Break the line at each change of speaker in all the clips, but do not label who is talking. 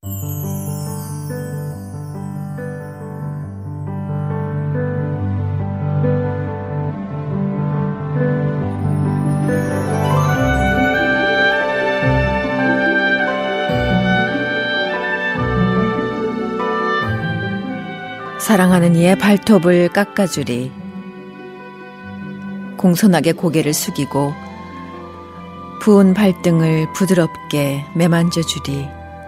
사랑하는 이의 발톱을 깎아주리. 공손하게 고개를 숙이고 부은 발등을 부드럽게 매만져주리.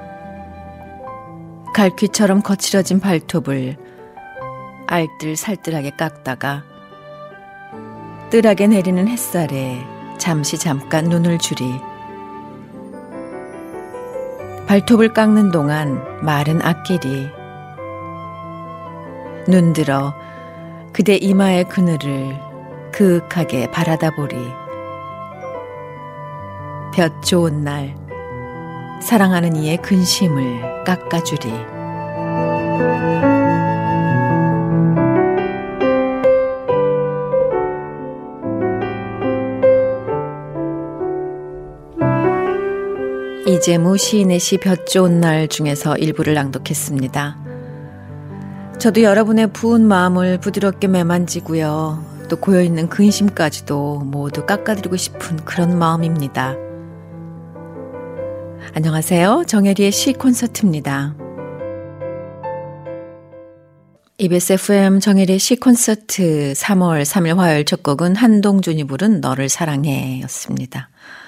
갈퀴처럼 거칠어진 발톱을 알뜰살뜰하게 깎다가 뜰하게 내리는 햇살에 잠깐 눈을 주리. 발톱을 깎는 동안 말은 아끼리. 눈들어 그대 이마의 그늘을 그윽하게 바라다 보리. 볕 좋은 날 사랑하는 이의 근심을 깎아주리. 이재무 시인의 시 볕 좋은 날 중에서 일부를 낭독했습니다. 저도 여러분의 부은 마음을 부드럽게 매만지고요. 또 고여있는 근심까지도 모두 깎아드리고 싶은 그런 마음입니다. 안녕하세요. 정혜리의 시 콘서트입니다. EBS FM 정혜리의 시 콘서트 3월 3일 화요일 첫 곡은 한동준이 부른 너를 사랑해 였습니다.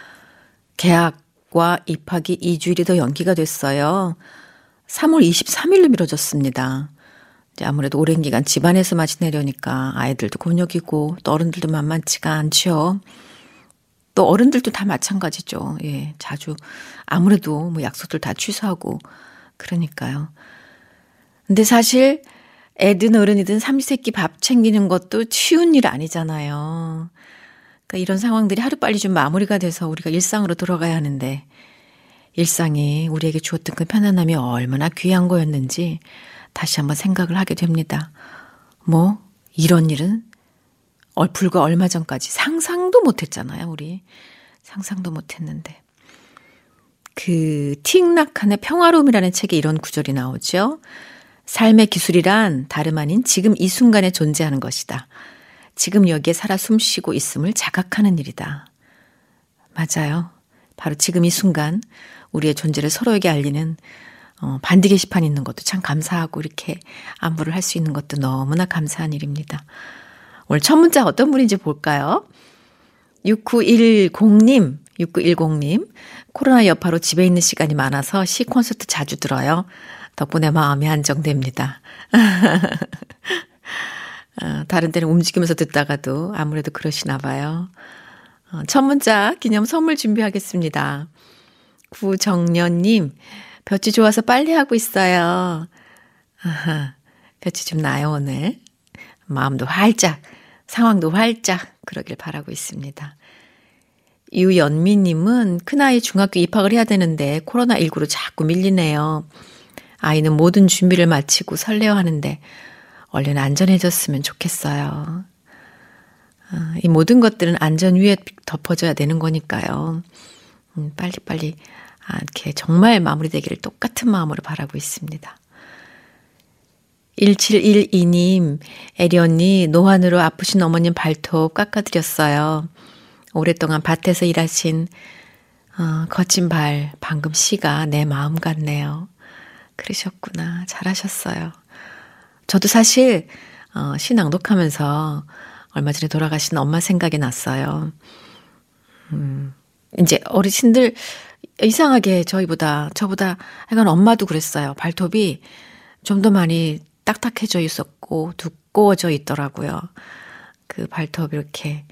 개학과 입학이 2주일이 더 연기가 됐어요. 3월 23일로 미뤄졌습니다. 아무래도 오랜 기간 집안에서만 지내려니까 아이들도 곤욕이고 또 어른들도 만만치가 않죠. 또 어른들도 다 마찬가지죠. 예, 자주 아무래도 뭐 약속들 다 취소하고 그러니까요. 근데 사실 애든 어른이든 삼시세끼 밥 챙기는 것도 쉬운 일 아니잖아요. 그러니까 이런 상황들이 하루빨리 좀 마무리가 돼서 우리가 일상으로 돌아가야 하는데 일상이 우리에게 주었던 그 편안함이 얼마나 귀한 거였는지 다시 한번 생각을 하게 됩니다. 뭐 이런 일은 불과 얼마 전까지 상상도 못했잖아요. 우리 상상도 못했는데. 그 틱낙한의 평화로움이라는 책에 이런 구절이 나오죠. 삶의 기술이란 다름 아닌 지금 이 순간에 존재하는 것이다. 지금 여기에 살아 숨쉬고 있음을 자각하는 일이다. 맞아요. 바로 지금 이 순간 우리의 존재를 서로에게 알리는 반디 게시판 있는 것도 참 감사하고 이렇게 안부를 할 수 있는 것도 너무나 감사한 일입니다. 오늘 첫 문자 어떤 분인지 볼까요? 6910님, 코로나 여파로 집에 있는 시간이 많아서 시 콘서트 자주 들어요. 덕분에 마음이 안정됩니다. 다른 때는 움직이면서 듣다가도 아무래도 그러시나 봐요. 첫 문자 기념 선물 준비하겠습니다. 구정년님, 볕이 좋아서 빨리 하고 있어요. 아하, 볕이 좀 나요, 오늘. 마음도 활짝, 상황도 활짝 그러길 바라고 있습니다. 유연미님은 큰아이 중학교 입학을 해야 되는데 코로나19로 자꾸 밀리네요. 아이는 모든 준비를 마치고 설레어하는데 얼른 안전해졌으면 좋겠어요. 이 모든 것들은 안전 위에 덮어져야 되는 거니까요. 빨리빨리 이렇게 정말 마무리되기를 똑같은 마음으로 바라고 있습니다. 1712님, 애리 언니 노환으로 아프신 어머님 발톱 깎아드렸어요. 오랫동안 밭에서 일하신 거친 발, 방금 시가 내 마음 같네요. 그러셨구나. 잘하셨어요. 저도 사실 시 낭독하면서 얼마 전에 돌아가신 엄마 생각이 났어요. 이제 어르신들 이상하게 저보다 약간 엄마도 그랬어요. 발톱이 좀 더 많이 딱딱해져 있었고 두꺼워져 있더라고요. 그 발톱 이렇게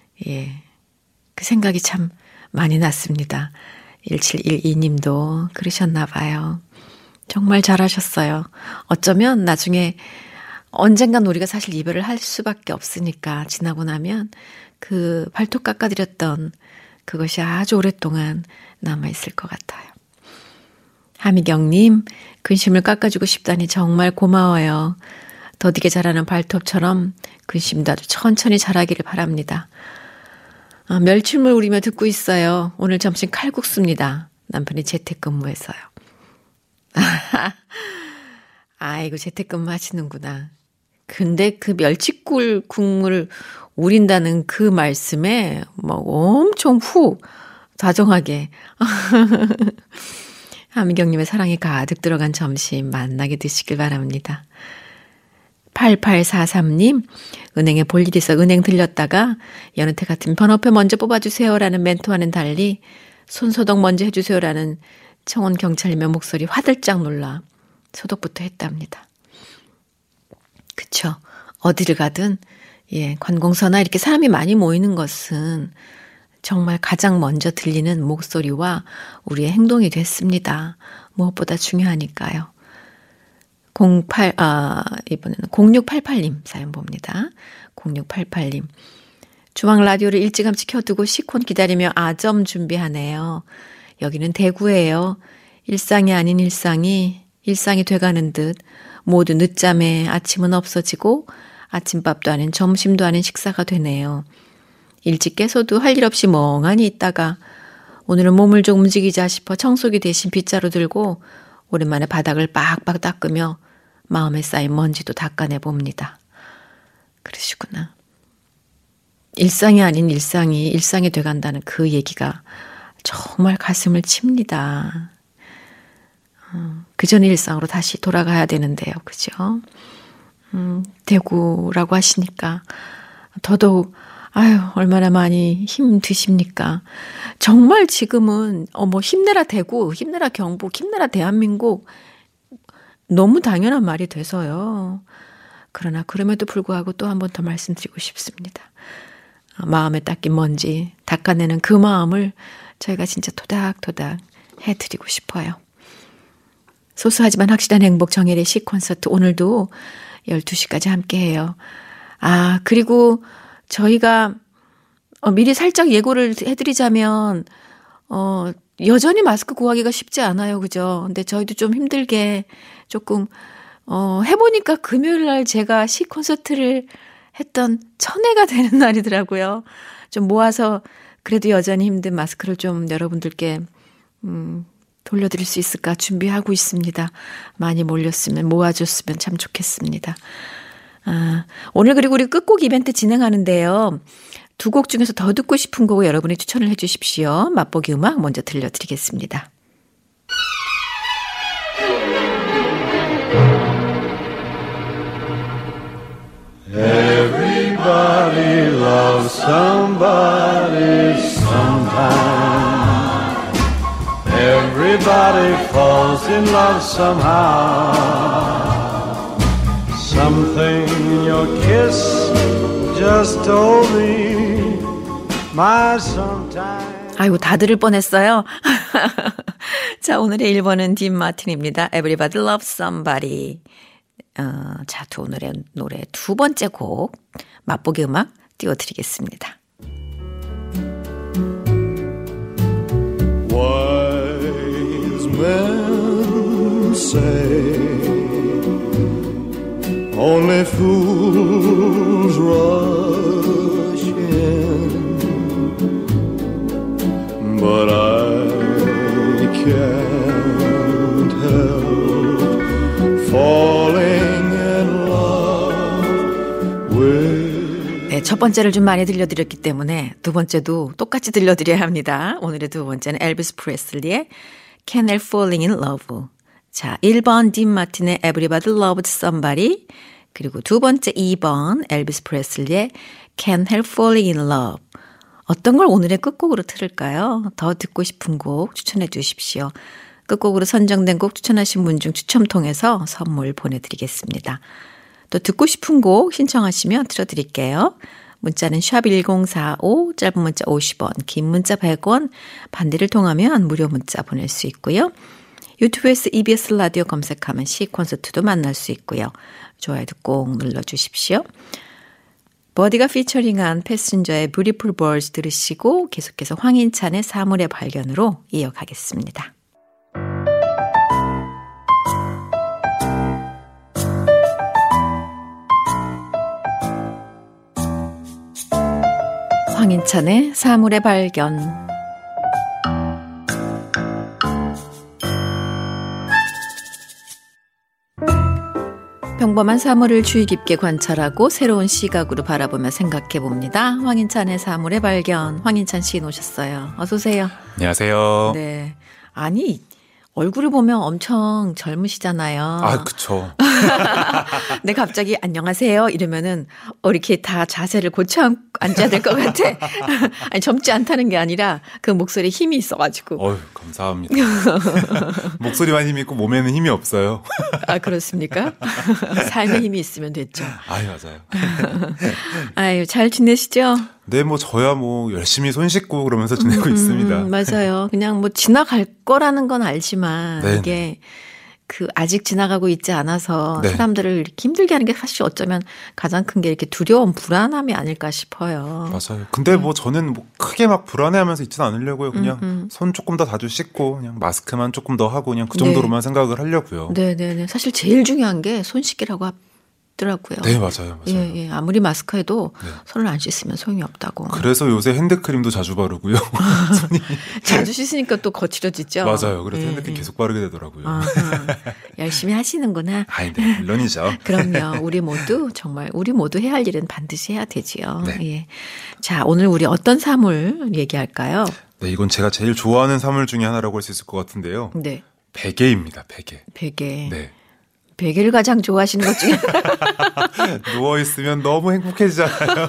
그 생각이 참 많이 났습니다. 1712님도 그러셨나 봐요. 정말 잘하셨어요. 어쩌면 나중에 언젠간 우리가 사실 이별을 할 수밖에 없으니까 지나고 나면 그 발톱 깎아드렸던 그것이 아주 오랫동안 남아있을 것 같아요. 하미경님, 근심을 깎아주고 싶다니 정말 고마워요. 더디게 자라는 발톱처럼 근심도 아주 천천히 자라기를 바랍니다. 멸치물 우리며 듣고 있어요. 오늘 점심 칼국수입니다. 남편이 재택근무해서요. 아이고, 재택근무 하시는구나. 근데 그 멸치꿀 국물 우린다는 그 말씀에 막 엄청 다정하게 하미경님의 사랑이 가득 들어간 점심 만나게 드시길 바랍니다. 8843님, 은행에 볼 일 있어 은행 들렸다가 여느 때 같은 번호표 먼저 뽑아주세요라는 멘토와는 달리 손소독 먼저 해주세요라는 청원 경찰님의 목소리 화들짝 놀라 소독부터 했답니다. 그쵸. 어디를 가든, 관공서나 이렇게 사람이 많이 모이는 것은 정말 가장 먼저 들리는 목소리와 우리의 행동이 됐습니다. 무엇보다 중요하니까요. 이번에는 0688님 사연 봅니다. 0688님. 주방 라디오를 일찌감치 켜두고 시콘 기다리며 아점 준비하네요. 여기는 대구예요. 일상이 아닌 일상이 돼가는 듯 모두 늦잠에 아침은 없어지고 아침밥도 아닌 점심도 아닌 식사가 되네요. 일찍 깨서도 할 일 없이 멍하니 있다가 오늘은 몸을 좀 움직이자 싶어 청소기 대신 빗자루 들고 오랜만에 바닥을 빡빡 닦으며 마음에 쌓인 먼지도 닦아내 봅니다. 그러시구나. 일상이 아닌 일상이 돼간다는 그 얘기가 정말 가슴을 칩니다. 그전의 일상으로 다시 돌아가야 되는데요. 그죠? 대구라고 하시니까 더더욱 얼마나 많이 힘 드십니까? 정말 지금은 힘내라 대구, 힘내라 경북, 힘내라 대한민국 너무 당연한 말이 돼서요. 그러나 그럼에도 불구하고 또 한 번 더 말씀드리고 싶습니다. 마음에 닦인 먼지 닦아내는 그 마음을 저희가 진짜 토닥토닥 해드리고 싶어요. 소소하지만 확실한 행복 정혜의 시콘서트 오늘도 12시까지 함께해요. 그리고 저희가 미리 살짝 예고를 해드리자면 여전히 마스크 구하기가 쉽지 않아요. 그죠? 근데 저희도 좀 힘들게 조금 해보니까 금요일 날 제가 시콘서트를 했던 1000회가 되는 날이더라고요. 좀 모아서 그래도 여전히 힘든 마스크를 좀 여러분들께 돌려드릴 수 있을까 준비하고 있습니다. 많이 모아줬으면 참 좋겠습니다. 오늘 그리고 우리 끝곡 이벤트 진행하는데요. 두 곡 중에서 더 듣고 싶은 곡을 여러분이 추천을 해 주십시오. 맛보기 음악 먼저 들려드리겠습니다.
Everybody loves somebody sometime. Everybody falls in love somehow. Something in your kiss just told me my sometime.
아이고 다 들을 뻔했어요. 자, 오늘의 1번은 딘 마틴입니다. Everybody loves somebody. 자, 오늘의 노래 두 번째 곡 맛보기 음악 띄워드리겠습니다.
Wise men say only fools rush in, but I can't help falling in love with.
네, 첫 번째를 좀 많이 들려드렸기 때문에 두 번째도 똑같이 들려드려야 합니다. 오늘의 두 번째는 엘비스 프레슬리의 Can't Help Falling in Love. 자, 1번 딘 마틴의 Everybody Loves Somebody, 그리고 두 번째 2번 엘비스 프레슬리의 Can't Help Falling in Love. 어떤 걸 오늘의 끝곡으로 틀을까요? 더 듣고 싶은 곡 추천해 주십시오. 끝곡으로 선정된 곡 추천하신 분 중 추첨 통해서 선물 보내드리겠습니다. 또 듣고 싶은 곡 신청하시면 틀어드릴게요. 문자는 샵1045, 짧은 문자 50원, 긴 문자 100원, 반대를 통하면 무료 문자 보낼 수 있고요. 유튜브에서 EBS 라디오 검색하면 시콘서트도 만날 수 있고요. 좋아요도 꼭 눌러주십시오. 버디가 피처링한 패신저의 Beautiful Birds 들으시고 계속해서 황인찬의 사물의 발견으로 이어가겠습니다. 황인찬의 사물의 발견. 평범한 사물을 주의 깊게 관찰하고 새로운 시각으로 바라보며 생각해 봅니다. 황인찬의 사물의 발견. 황인찬 시인 오셨어요. 어서 오세요.
안녕하세요.
네. 아니, 얼굴을 보면 엄청 젊으시잖아요.
아, 그쵸.
근데 갑자기 안녕하세요 이러면은 이렇게 다 자세를 고쳐 앉아야 될 것 같아. 아니, 젊지 않다는 게 아니라 그 목소리에 힘이 있어가지고.
어휴, 감사합니다. 목소리만 힘이 있고 몸에는 힘이 없어요.
아, 그렇습니까? 삶에 힘이 있으면 됐죠.
아유, 맞아요.
아유, 잘 지내시죠?
네, 뭐 저야 뭐 열심히 손 씻고 그러면서 지내고 있습니다.
맞아요. 그냥 뭐 지나갈 거라는 건 알지만
네.
이게 아직 지나가고 있지 않아서
네.
사람들을 이렇게 힘들게 하는 게 사실 어쩌면 가장 큰 게 이렇게 두려움, 불안함이 아닐까 싶어요.
맞아요. 근데 뭐 저는 뭐 크게 막 불안해하면서 있지는 않으려고요. 그냥 손 조금 더 자주 씻고 그냥 마스크만 조금 더 하고 그냥 그 정도로만 생각을 하려고요.
네네네. 사실 제일 중요한 게 손 씻기라고 하더라고요.
네, 맞아요.
예. 아무리 마스크해도
네.
손을 안 씻으면 소용이 없다고.
그래서 요새 핸드크림도 자주 바르고요. 손이
자주 씻으니까 또 거칠어지죠.
맞아요. 그래서 핸드크림 계속 바르게 되더라고요.
아하. 열심히 하시는구나.
아니, 네, 물론이죠.
그럼요. 우리 모두 해야 할 일은 반드시 해야 되지요.
네.
예. 자, 오늘 우리 어떤 사물 얘기할까요?
네, 이건 제가 제일 좋아하는 사물 중에 하나라고 할 수 있을 것 같은데요.
네.
베개입니다. 베개.
베개.
네.
베개를 가장 좋아하시는 것 중에
누워있으면 너무 행복해지잖아요.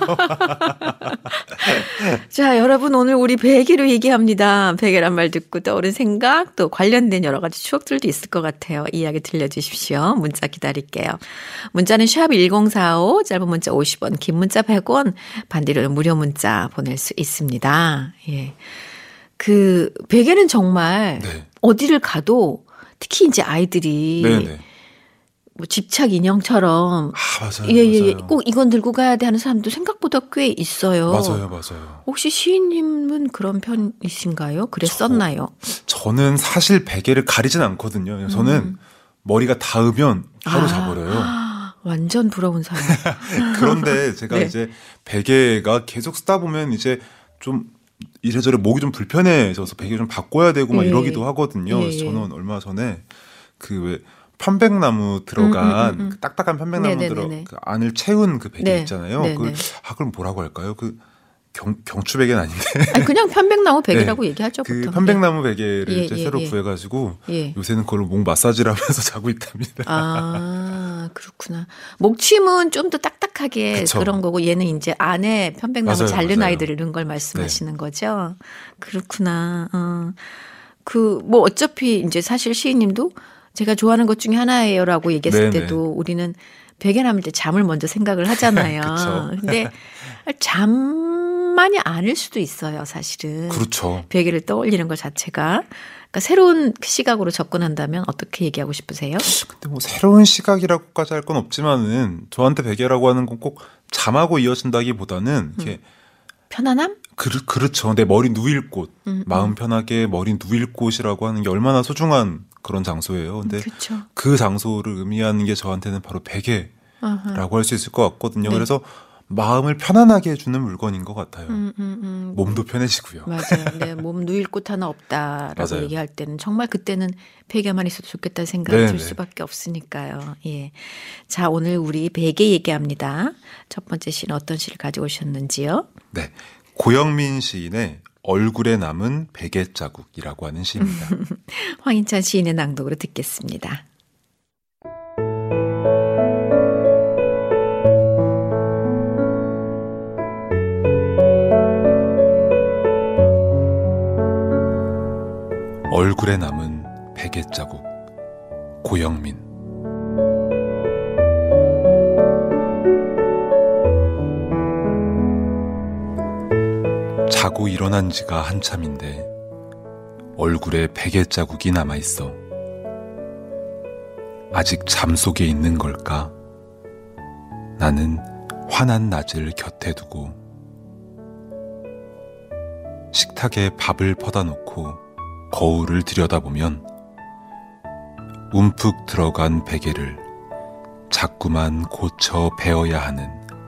자, 여러분 오늘 우리 베개로 얘기합니다. 베개란 말 듣고 떠오른 생각 또 관련된 여러 가지 추억들도 있을 것 같아요. 이야기 들려주십시오. 문자 기다릴게요. 문자는 샵 1045 짧은 문자 50원 긴 문자 100원 반대로는 무료 문자 보낼 수 있습니다. 예. 베개는 정말
네.
어디를 가도 특히 이제 아이들이
네네.
뭐 집착 인형처럼
맞아요.
예.
맞아요.
꼭 이건 들고 가야 돼 하는 사람도 생각보다 꽤 있어요.
맞아요.
혹시 시인님은 그런 편이신가요? 그랬었나요?
저는 사실 베개를 가리진 않거든요. 저는 머리가 닿으면 바로 자버려요.
완전 부러운 사람.
그런데 제가
네.
이제 베개가 계속 쓰다 보면 이제 좀 이래저래 목이 좀 불편해져서 베개 좀 바꿔야 되고 막
예.
이러기도 하거든요.
예.
그래서 저는 얼마 전에 왜 편백나무 들어간 그 딱딱한 편백나무
네네네네.
그 안을 채운 그 베개
네.
있잖아요.
네네.
그럼 뭐라고 할까요? 경추 베개는 아닌데.
아니, 그냥 편백나무 베개라고 얘기하죠.
그
보통.
편백나무 베개를
예,
이제
예,
새로
예.
구해가지고
예.
요새는 그걸로 목 마사지를 하면서 자고 있답니다.
아, 그렇구나. 목침은 좀 더 딱딱하게
그쵸.
그런 거고 얘는 이제 안에 편백나무
맞아요,
자른
맞아요.
아이들을 넣은 걸 말씀하시는 거죠. 그렇구나. 뭐 어차피 이제 사실 시인님도 제가 좋아하는 것 중에 하나예요라고 얘기했을
네네.
때도 우리는 베개 남을 때 잠을 먼저 생각을 하잖아요.
그쵸.
근데 잠만이 아닐 수도 있어요, 사실은.
그렇죠.
베개를 떠올리는 것 자체가. 그러니까 새로운 시각으로 접근한다면 어떻게 얘기하고 싶으세요?
근데 뭐 새로운 시각이라고까지 할 건 없지만은 저한테 베개라고 하는 건 꼭 잠하고 이어진다기보다는 이렇게
편안함?
그렇죠. 내 머리 누일 곳, 마음 편하게 머리 누일 곳이라고 하는 게 얼마나 소중한 그런 장소예요. 근데
그렇죠.
그 장소를 의미하는 게 저한테는 바로 베개라고 할 수 있을 것 같거든요.
네.
그래서 마음을 편안하게 해주는 물건인 것 같아요. 몸도 편해지고요.
맞아요. 네, 몸 누일 곳 하나 없다라고
맞아요.
얘기할 때는 정말 그때는 베개만 있어도 좋겠다는 생각이
네네.
들 수밖에 없으니까요. 예. 자, 오늘 우리 베개 얘기합니다. 첫 번째 시는 어떤 시를 가지고 오셨는지요?
네, 고영민 시인의 얼굴에 남은 베개 자국이라고 하는 시입니다.
황인찬 시인의 낭독으로 듣겠습니다.
얼굴에 남은 베개 자국. 고영민. 자고 일어난 지가 한참인데 얼굴에 베개 자국이 남아있어. 아직 잠 속에 있는 걸까? 나는 환한 낮을 곁에 두고 식탁에 밥을 퍼다 놓고 거울을 들여다보면 움푹 들어간 베개를 자꾸만 고쳐 베어야 하는,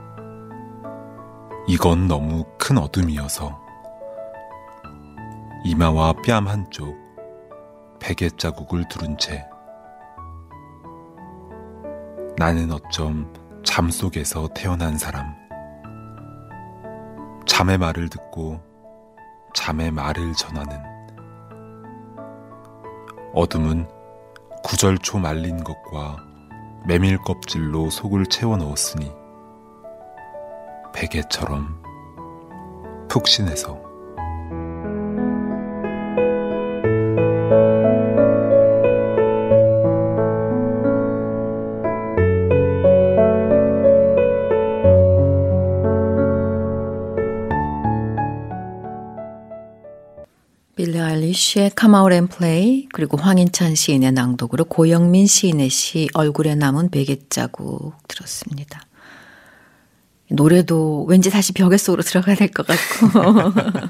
이건 너무 큰 어둠이어서 이마와 뺨 한쪽 베개 자국을 두른 채 나는 어쩜 잠 속에서 태어난 사람. 잠의 말을 듣고 잠의 말을 전하는. 어둠은 구절초 말린 것과 메밀 껍질로 속을 채워 넣었으니 베개처럼 푹신해서.
빌리 아일리시의 Come Out and Play, 그리고 황인찬 시인의 낭독으로 고영민 시인의 시 얼굴에 남은 베갯자국 들었습니다. 노래도 왠지 다시 벽에 속으로 들어가야 될 것 같고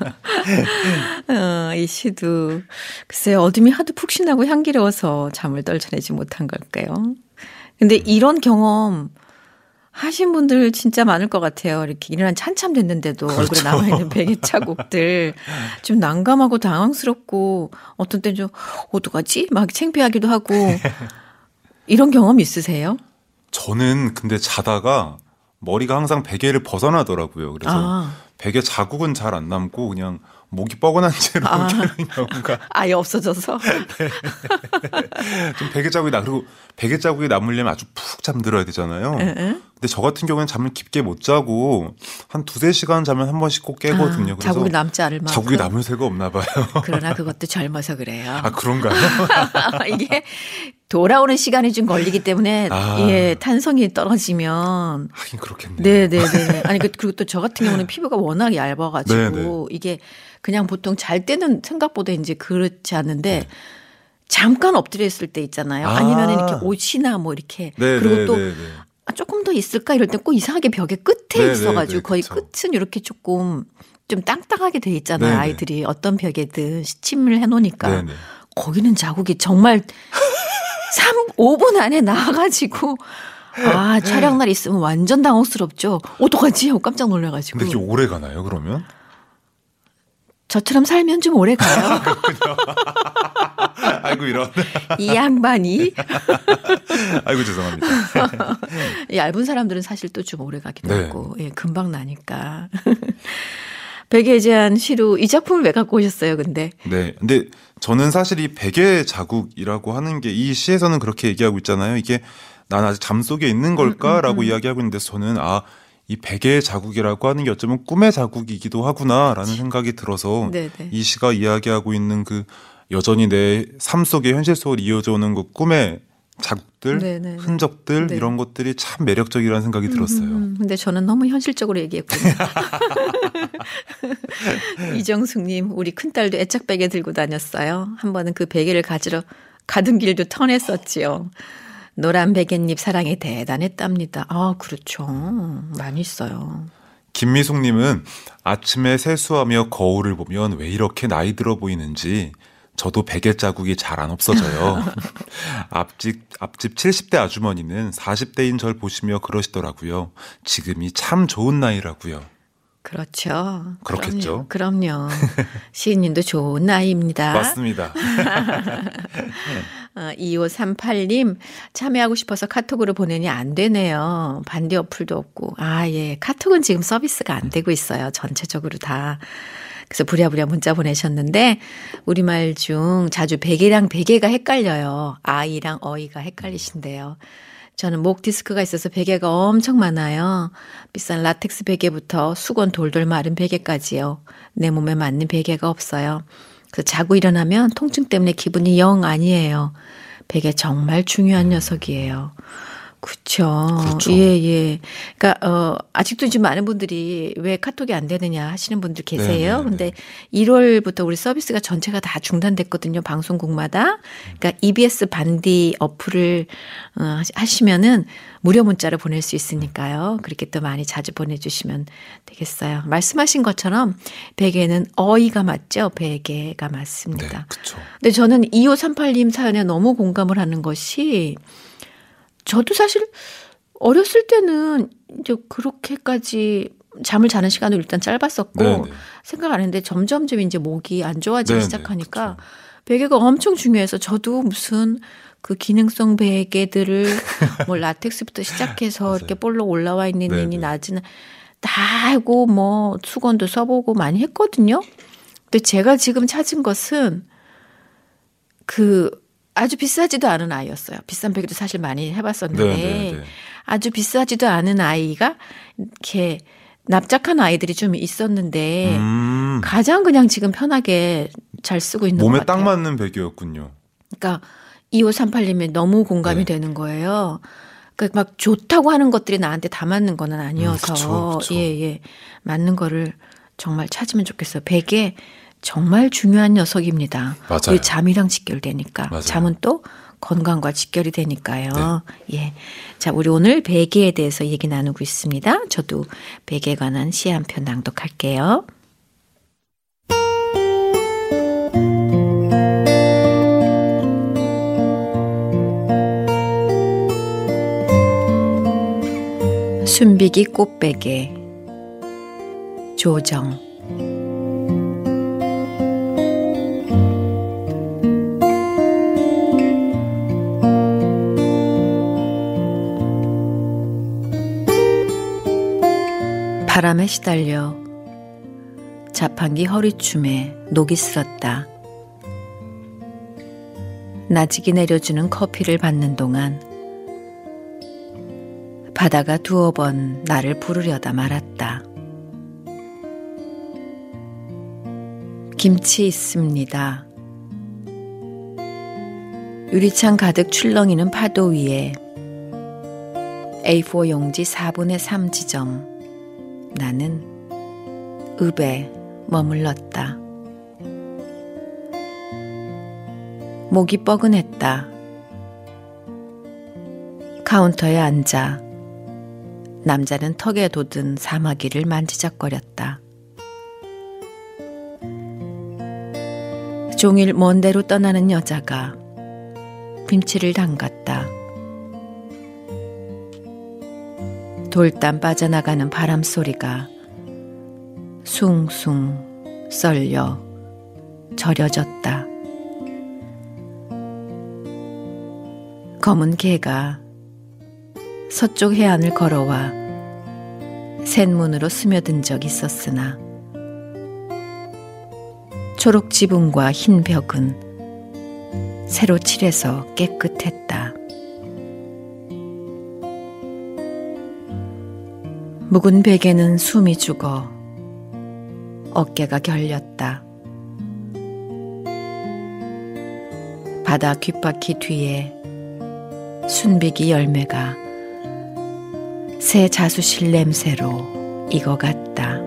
이 시도 글쎄 어둠이 하도 푹신하고 향기로워서 잠을 떨쳐내지 못한 걸까요? 근데 이런 경험 하신 분들 진짜 많을 것 같아요. 이렇게 일어난 지 한참 됐는데도 그렇죠. 얼굴에 남아있는 베개 자국들 좀 난감하고 당황스럽고 어떤 때는 좀 어떡하지? 막 창피하기도 하고 이런 경험 있으세요?
저는 근데 자다가 머리가 항상 베개를 벗어나더라고요. 그래서 베개 자국은 잘 안 남고 그냥 목이 뻐근한 채로 깨는 경우가
아예 없어져서
네. 좀 베개 자국이 그리고 베개 자국이 남으려면 아주 푹 잠들어야 되잖아요. 근데 저 같은 경우는 잠을 깊게 못 자고 한 2-3시간 자면 한 번씩 꼭 깨거든요. 그래서
자국이 남지 않을 만큼.
자국이 남을 새가 없나 봐요.
그러나 그것도 젊어서 그래요.
아, 그런가요?
이게 돌아오는 시간이 좀 걸리기 때문에 예, 탄성이 떨어지면
하긴 그렇겠네요.
네네네. 아니 그리고 또 저 같은 경우는 피부가 워낙 얇아가지고
네네.
이게 그냥 보통 잘 때는 생각보다 이제 그렇지 않은데 네. 잠깐 엎드려 있을 때 있잖아요. 아니면 이렇게 옷이나 뭐 이렇게
네네네네.
그리고 또 조금 더 있을까 이럴 때 꼭 이상하게 벽에 끝에 네네네. 있어가지고 거의
그쵸.
끝은 이렇게 조금 좀 땅땅하게 돼 있잖아요.
네네.
아이들이 어떤 벽에든 시침을 해놓으니까
네네.
거기는 자국이 정말 5분 안에 나와가지고 촬영날 있으면 완전 당혹스럽죠. 어떡하지? 하고 깜짝 놀라가지고.
근데 이게 오래 가나요, 그러면?
저처럼 살면 좀 오래 가요.
아이고, 이런.
이 양반이.
아이고, 죄송합니다.
얇은 사람들은 사실 또 좀 오래 가기도
네.
하고, 예, 금방 나니까. 베개에 대한 시로 이 작품을 왜 갖고 오셨어요, 근데?
네. 근데 저는 사실 이 베개 자국이라고 하는 게 이 시에서는 그렇게 얘기하고 있잖아요. 이게 난 아직 잠 속에 있는 걸까라고 이야기하고 있는데 저는 이 베개의 자국이라고 하는 게 어쩌면 꿈의 자국이기도 하구나라는 생각이 들어서 네네. 이 시가 이야기하고 있는 그 여전히 내 삶 속에 현실 속으로 이어져 오는 그 꿈의 자국들, 네네. 흔적들 네. 이런 것들이 참 매력적이라는 생각이 들었어요.
근데 저는 너무 현실적으로 얘기했군요. 이정숙님, 우리 큰딸도 애착 베개 들고 다녔어요. 한 번은 그 베개를 가지러 가던 길도 턴했었지요. 노란 베갯잎 사랑이 대단했답니다. 그렇죠. 많이 있어요.
김미숙님은 아침에 세수하며 거울을 보면 왜 이렇게 나이 들어 보이는지 저도 베개 자국이 잘 안 없어져요. 앞집 70대 아주머니는 40대인 절 보시며 그러시더라고요. 지금이 참 좋은 나이라고요.
그렇죠.
그렇겠죠.
그럼요. 시인님도 좋은 나이입니다.
맞습니다.
2538님 참여하고 싶어서 카톡으로 보내니 안 되네요. 반대 어플도 없고. 예. 카톡은 지금 서비스가 안 되고 있어요. 전체적으로 다. 그래서 부랴부랴 문자 보내셨는데 우리말 중 자주 베개랑 베개가 헷갈려요. 아이랑 어이가 헷갈리신데요. 저는 목 디스크가 있어서 베개가 엄청 많아요. 비싼 라텍스 베개부터 수건 돌돌 마른 베개까지요. 내 몸에 맞는 베개가 없어요. 그래서 자고 일어나면 통증 때문에 기분이 영 아니에요. 베개 정말 중요한 녀석이에요. 그렇죠. 예. 그러니까 아직도 지금 많은 분들이 왜 카톡이 안 되느냐 하시는 분들 계세요. 근데 1월부터 우리 서비스가 전체가 다 중단됐거든요. 방송국마다. 그러니까 EBS 반디 어플을 하시면은 무료 문자를 보낼 수 있으니까요. 그렇게 또 많이 자주 보내주시면 되겠어요. 말씀하신 것처럼 베개는 어이가 맞죠. 베개가 맞습니다.
네, 그렇죠.
근데 저는 2538님 사연에 너무 공감을 하는 것이 저도 사실 어렸을 때는 이제 그렇게까지 잠을 자는 시간은 일단 짧았었고 네네. 생각 안 했는데 점점점 이제 목이 안 좋아지기 네네. 시작하니까 그쵸. 베개가 엄청 중요해서 저도 무슨 그 기능성 베개들을 뭐 라텍스부터 시작해서 이렇게 볼록 올라와 있는
네네.
낮은 다 하고 뭐 수건도 써보고 많이 했거든요. 근데 제가 지금 찾은 것은 그 아주 비싸지도 않은 아이였어요. 비싼 베개도 사실 많이 해봤었는데
네네네.
아주 비싸지도 않은 아이가 이렇게 납작한 아이들이 좀 있었는데 가장 그냥 지금 편하게 잘 쓰고 있는 것
몸에
같아요.
딱 맞는 베개였군요.
그러니까 2538님이 너무 공감이
네.
되는 거예요. 그러니까 막 좋다고 하는 것들이 나한테 다 맞는 거는 아니어서
그쵸.
예. 맞는 거를 정말 찾으면 좋겠어요. 베개 정말 중요한 녀석입니다.
맞아요.
우리 잠이랑 직결되니까.
맞아요.
잠은 또 건강과 직결이 되니까요. 예. 자, 우리 오늘 베개에 대해서 얘기 나누고 있습니다. 저도 베개에 관한 시 한 편 낭독할게요. 순비기 꽃베개 조정 바람에 시달려 자판기 허리춤에 녹이 슬었다. 나직이 내려주는 커피를 받는 동안 바다가 두어 번 나를 부르려다 말았다. 김치 있습니다. 유리창 가득 출렁이는 파도 위에 A4 용지 4분의 3 지점. 나는 읍에 머물렀다. 목이 뻐근했다. 카운터에 앉아 남자는 턱에 돋은 사마귀를 만지작거렸다. 종일 먼 데로 떠나는 여자가 김치를 담갔다. 돌담 빠져나가는 바람 소리가 숭숭 썰려 절여졌다. 검은 개가 서쪽 해안을 걸어와 샘문으로 스며든 적 있었으나 초록 지붕과 흰 벽은 새로 칠해서 깨끗했다. 묵은 베개는 숨이 죽어 어깨가 결렸다. 바다 귓바퀴 뒤에 순비기 열매가 새 자수실 냄새로 익어갔다.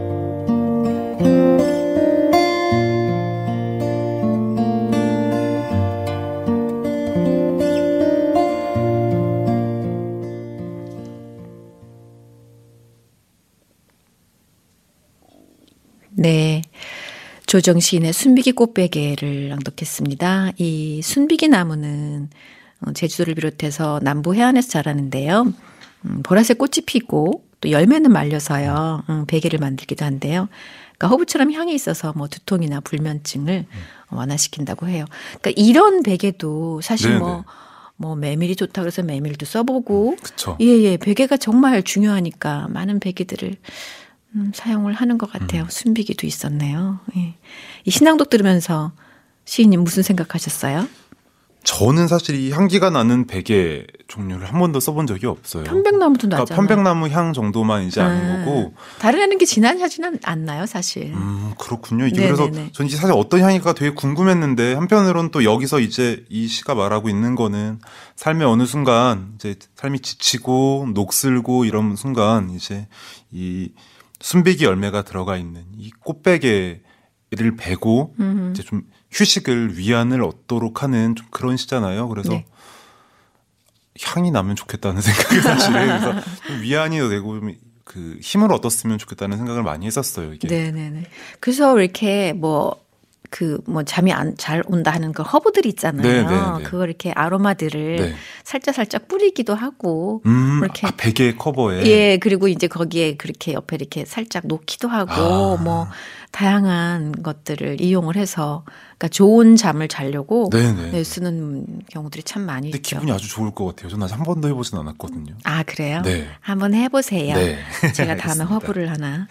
네, 조정 시인의 순비기 꽃베개를 낭독했습니다. 이 순비기 나무는 제주도를 비롯해서 남부 해안에서 자라는데요. 보라색 꽃이 피고 또 열매는 말려서요. 베개를 만들기도 한데요. 그러니까 허브처럼 향이 있어서 뭐 두통이나 불면증을 완화시킨다고 해요. 그러니까 이런 베개도 사실
네네.
뭐 메밀이 좋다 그래서 메밀도 써보고
그쵸.
예, 베개가 정말 중요하니까 많은 베개들을 사용을 하는 것 같아요. 순비기도 있었네요. 예. 이 신앙독 들으면서 시인님 무슨 생각하셨어요?
저는 사실 이 향기가 나는 베개 종류를 한 번도 써본 적이 없어요.
편백나무도
그러니까
나잖아요.
편백나무 향 정도만 이제 아는 거고.
다른 애는 게 진하지는 않나요, 사실?
그렇군요. 이게
네네네.
그래서 전 이제 사실 어떤 향이가 되게 궁금했는데 한편으로는 또 여기서 이제 이 시가 말하고 있는 거는 삶의 어느 순간 이제 삶이 지치고 녹슬고 이런 순간 이제 이 순비기 열매가 들어가 있는 이 꽃베개를 베고 이제 좀 휴식을 위안을 얻도록 하는 좀 그런 시잖아요. 그래서
네.
향이 나면 좋겠다는 생각이 사실 그래서 좀 위안이 되고 그 힘을 얻었으면 좋겠다는 생각을 많이 했었어요. 이게.
네네네. 그래서 이렇게 잠이 잘 온다 하는 그 허브들이 있잖아요.
네네네.
그걸 이렇게 아로마들을
네.
살짝 뿌리기도 하고. 이렇게.
베개 커버에.
예, 그리고 이제 거기에 그렇게 옆에 이렇게 살짝 놓기도 하고, 다양한 것들을 이용을 해서 그러니까 좋은 잠을 자려고
네네.
네, 쓰는 경우들이 참 많이
근데
있죠.
기분이 아주 좋을 것 같아요. 저는 아직 한 번도 해보진 않았거든요.
아, 그래요?
네.
한번 해보세요.
네.
제가 다음에
알겠습니다.
허브를 하나.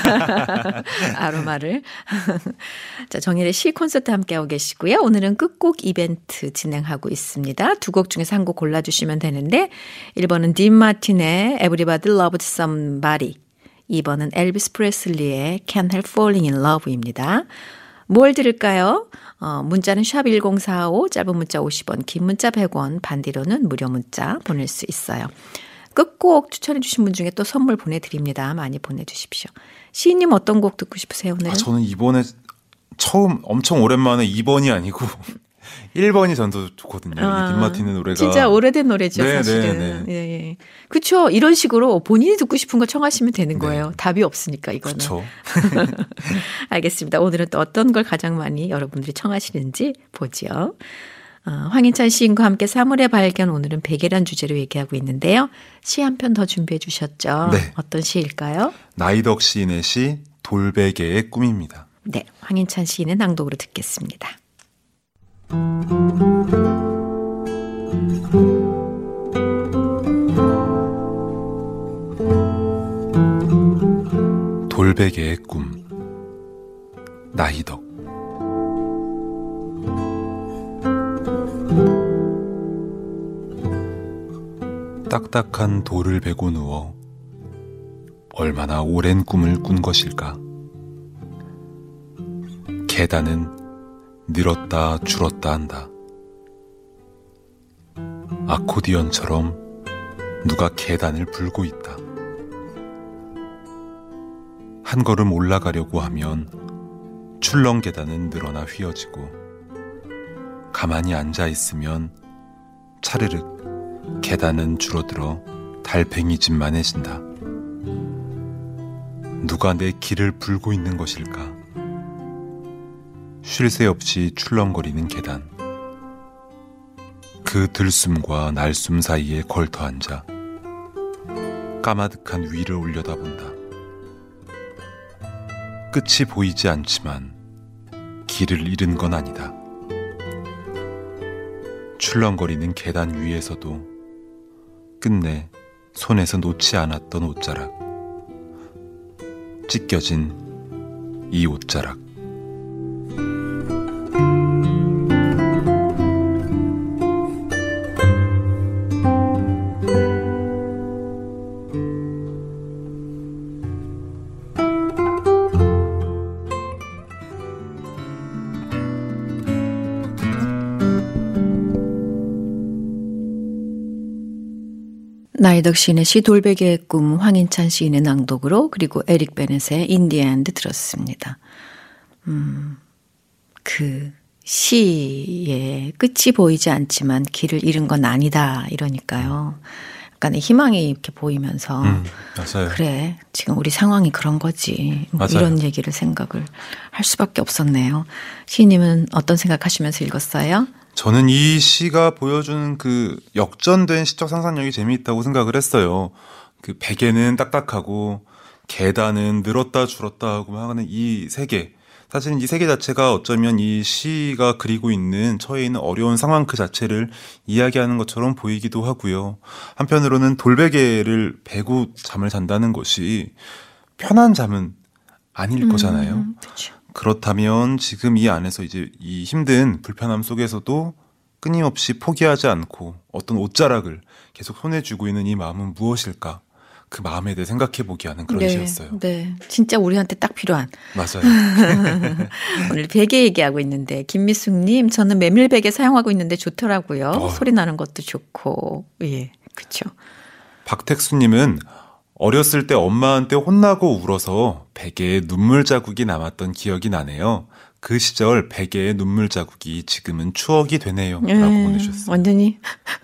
아로마를. 자, 정일의 시 콘서트 함께하고 계시고요. 오늘은 끝곡 이벤트 진행하고 있습니다. 두 곡 중에서 한 곡 골라주시면 되는데 1번은 딘 마틴의 Everybody Loved Somebody, 2번은 엘비스 프레슬리의 Can't Help Falling in Love입니다. 뭘 들을까요? 문자는 샵 1045, 짧은 문자 50원, 긴 문자 100원, 반디로는 무료 문자 보낼 수 있어요. 끝곡 추천해 주신 분 중에 또 선물 보내드립니다. 많이 보내주십시오. 시인님 어떤 곡 듣고 싶으세요 오늘은?
저는 이번에 처음 엄청 오랜만에 2번이 아니고 1번이 전 더 좋거든요. 이 딘마틴의 노래가
진짜 오래된 노래죠,
네,
사실은.
네, 네.
예, 예. 그렇죠. 이런 식으로 본인이 듣고 싶은 거 청하시면 되는 거예요.
네.
답이 없으니까 이거는.
그렇죠.
알겠습니다. 오늘은 또 어떤 걸 가장 많이 여러분들이 청하시는지 보죠. 황인찬 시인과 함께 사물의 발견, 오늘은 베개란 주제로 얘기하고 있는데요. 시 한 편 더 준비해 주셨죠.
네.
어떤 시일까요?
나이덕 시인의 시 돌베개의 꿈입니다.
네, 황인찬 시인의 낭독으로 듣겠습니다.
돌베개의 꿈, 나이덕. 딱딱한 돌을 베고 누워 얼마나 오랜 꿈을 꾼 것일까. 계단은 늘었다 줄었다 한다. 아코디언처럼 누가 계단을 불고 있다. 한 걸음 올라가려고 하면 출렁 계단은 늘어나 휘어지고, 가만히 앉아 있으면 차르륵 계단은 줄어들어 달팽이집만해진다. 누가 내 길을 불고 있는 것일까? 쉴 새 없이 출렁거리는 계단. 그 들숨과 날숨 사이에 걸터 앉아 까마득한 위를 올려다본다. 끝이 보이지 않지만 길을 잃은 건 아니다. 출렁거리는 계단 위에서도 끝내 손에서 놓지 않았던 옷자락. 찢겨진 이 옷자락.
나이덕 시인의 시 돌베개의 꿈, 황인찬 시인의 낭독으로, 그리고 에릭 베넷의 In the End 들었습니다. 그 시의 끝이 보이지 않지만 길을 잃은 건 아니다 이러니까요. 약간의 희망이 이렇게 보이면서
맞아요.
그래, 지금 우리 상황이 그런 거지.
맞아요.
이런 얘기를 생각을 할 수밖에 없었네요. 시인님은 어떤 생각하시면서 읽었어요?
저는 이 시가 보여주는 그 역전된 시적 상상력이 재미있다고 생각을 했어요. 그 베개는 딱딱하고 계단은 늘었다 줄었다 하고 하는 이 세계. 사실은 이 세계 자체가 어쩌면 이 시가 그리고 있는 처해 있는 어려운 상황 그 자체를 이야기하는 것처럼 보이기도 하고요. 한편으로는 돌베개를 베고 잠을 잔다는 것이 편한 잠은 아닐 거잖아요.
그렇죠.
그렇다면 지금 이 안에서 이제 이 힘든 불편함 속에서도 끊임없이 포기하지 않고 어떤 옷자락을 계속 손에 쥐고 있는 이 마음은 무엇일까? 그 마음에 대해 생각해보게 하는 그런 시였어요.
네, 진짜 우리한테 딱 필요한.
맞아요.
오늘 베개 얘기하고 있는데, 김미숙님, 저는 메밀 베개 사용하고 있는데 좋더라고요. 소리 나는 것도 좋고. 예, 그렇죠.
박택수님은 어렸을 때 엄마한테 혼나고 울어서 베개에 눈물 자국이 남았던 기억이 나네요. 그 시절 베개의 눈물 자국이 지금은 추억이 되네요. 라고 보내주셨어요.
완전히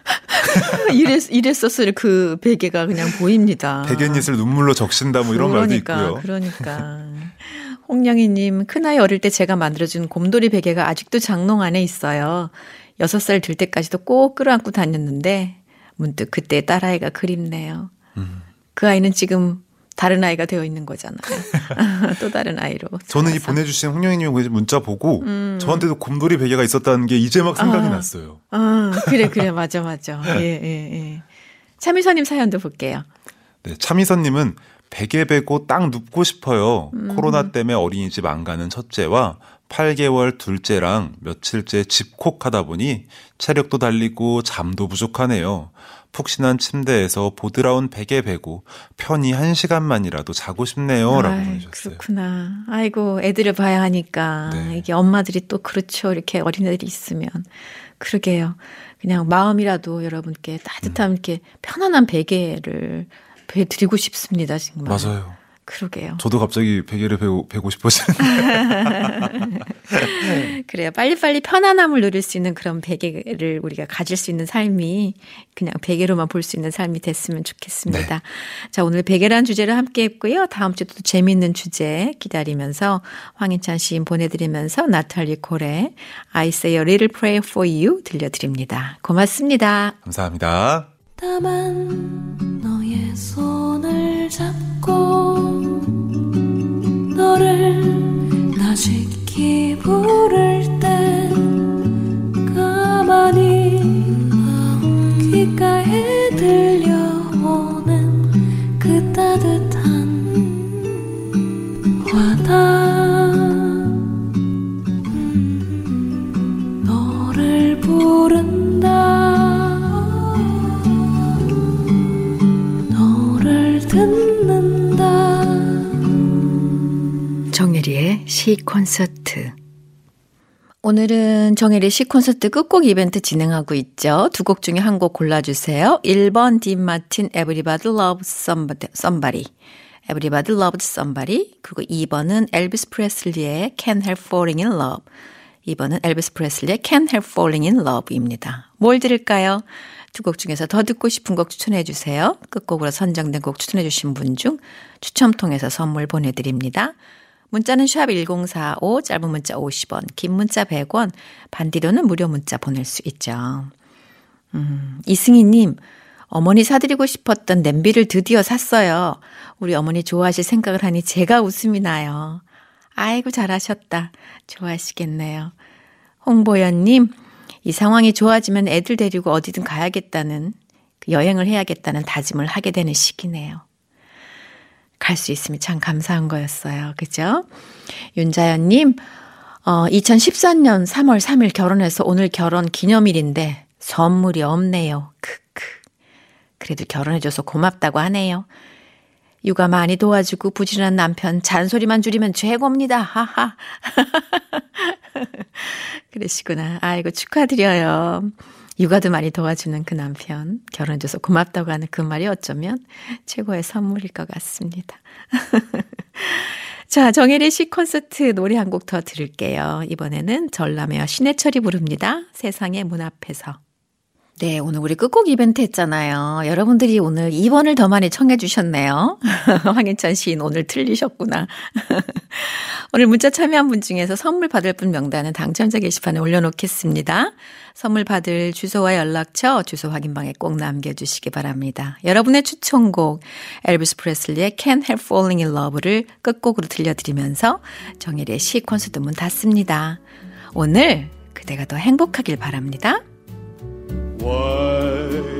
이랬었을 그 베개가 그냥 보입니다.
베갯잎을 눈물로 적신다 뭐 이런 말도 있고요.
그러니까. 홍영희님, 큰아이 어릴 때 제가 만들어준 곰돌이 베개가 아직도 장롱 안에 있어요. 6살 될 때까지도 꼭 끌어안고 다녔는데 문득 그때 딸아이가 그립네요. 그 아이는 지금 다른 아이가 되어 있는 거잖아요. 또 다른 아이로.
저는 이
살아서.
보내주신 홍영희님 문자 보고 저한테도 곰돌이 베개가 있었다는 게 이제 막 생각이 났어요.
그래. 맞아. 예. 참이선님 사연도 볼게요.
네, 참이선님은 베개 베고 딱 눕고 싶어요. 코로나 때문에 어린이집 안 가는 첫째와 8개월 둘째랑 며칠째 집콕하다 보니 체력도 달리고 잠도 부족하네요. 푹신한 침대에서 보드라운 베개 베고 편히 1시간만이라도 자고 싶네요. 라고 보내주셨어요.
그렇구나. 아이고, 애들을 봐야 하니까.
네.
이게 엄마들이 또 그렇죠. 이렇게 어린애들이 있으면. 그러게요. 그냥 마음이라도 여러분께 따뜻한 이렇게 편안한 베개를 드리고 싶습니다. 정말.
맞아요.
그러게요.
저도 갑자기 베개를 베고 싶어지는데.
그래요. 빨리빨리 편안함을 누릴 수 있는 그런 베개를 우리가 가질 수 있는 삶이 그냥 베개로만 볼 수 있는 삶이 됐으면 좋겠습니다.
네.
자, 오늘 베개라는 주제를 함께 했고요. 다음 주도 또 재미있는 주제 기다리면서 황인찬 시인 보내드리면서 나탈리 콜의 I say a little prayer for you 들려드립니다. 고맙습니다.
감사합니다.
다만 너의 손을 잡고 너를 나직히 부를 때 가만히 귓가에 들려오는 그 따뜻한 와닿아 너를 부른다 듣는다.
정혜리의 시 콘서트. 오늘은 정혜리 시 콘서트 끝곡 이벤트 진행하고 있죠. 두 곡 중에 한 곡 골라주세요. 1번 딘 마틴 Everybody Loves Somebody. Everybody Loves Somebody. 그리고 2번은 엘비스 프레슬리의 Can't Help Falling in Love. 2번은 엘비스 프레슬리의 Can't Help Falling in Love입니다. 뭘 들을까요? 두 곡 중에서 더 듣고 싶은 곡 추천해 주세요. 끝곡으로 선정된 곡 추천해 주신 분 중 추첨 통해서 선물 보내드립니다. 문자는 샵 1045, 짧은 문자 50원, 긴 문자 100원, 반디로는 무료 문자 보낼 수 있죠. 이승희님, 어머니 사드리고 싶었던 냄비를 드디어 샀어요. 우리 어머니 좋아하실 생각을 하니 제가 웃음이 나요. 아이고 잘하셨다. 좋아하시겠네요. 홍보연님, 이 상황이 좋아지면 애들 데리고 어디든 가야겠다는, 여행을 해야겠다는 다짐을 하게 되는 시기네요. 갈 수 있으면 참 감사한 거였어요. 그죠? 윤자연님, 2014년 3월 3일 결혼해서 오늘 결혼 기념일인데 선물이 없네요. 크크. 그래도 결혼해줘서 고맙다고 하네요. 육아 많이 도와주고 부지런한 남편 잔소리만 줄이면 최고입니다. 하하. 그러시구나. 아이고 축하드려요. 육아도 많이 도와주는 그 남편, 결혼해줘서 고맙다고 하는 그 말이 어쩌면 최고의 선물일 것 같습니다. 자, 정혜리 씨 콘서트 노래 한 곡 더 들을게요. 이번에는 전람회와 신해철이 부릅니다. 세상의 문 앞에서. 네, 오늘 우리 끝곡 이벤트 했잖아요. 여러분들이 오늘 2번을 더 많이 청해 주셨네요. 황인찬 시인 오늘 틀리셨구나. 오늘 문자 참여한 분 중에서 선물 받을 분 명단은 당첨자 게시판에 올려놓겠습니다. 선물 받을 주소와 연락처, 주소 확인방에 꼭 남겨주시기 바랍니다. 여러분의 추천곡 엘비스 프레슬리의 Can't Help Falling in Love를 끝곡으로 들려드리면서 정혜리의 시 콘서트 문 닫습니다. 오늘 그대가 더 행복하길 바랍니다.
Why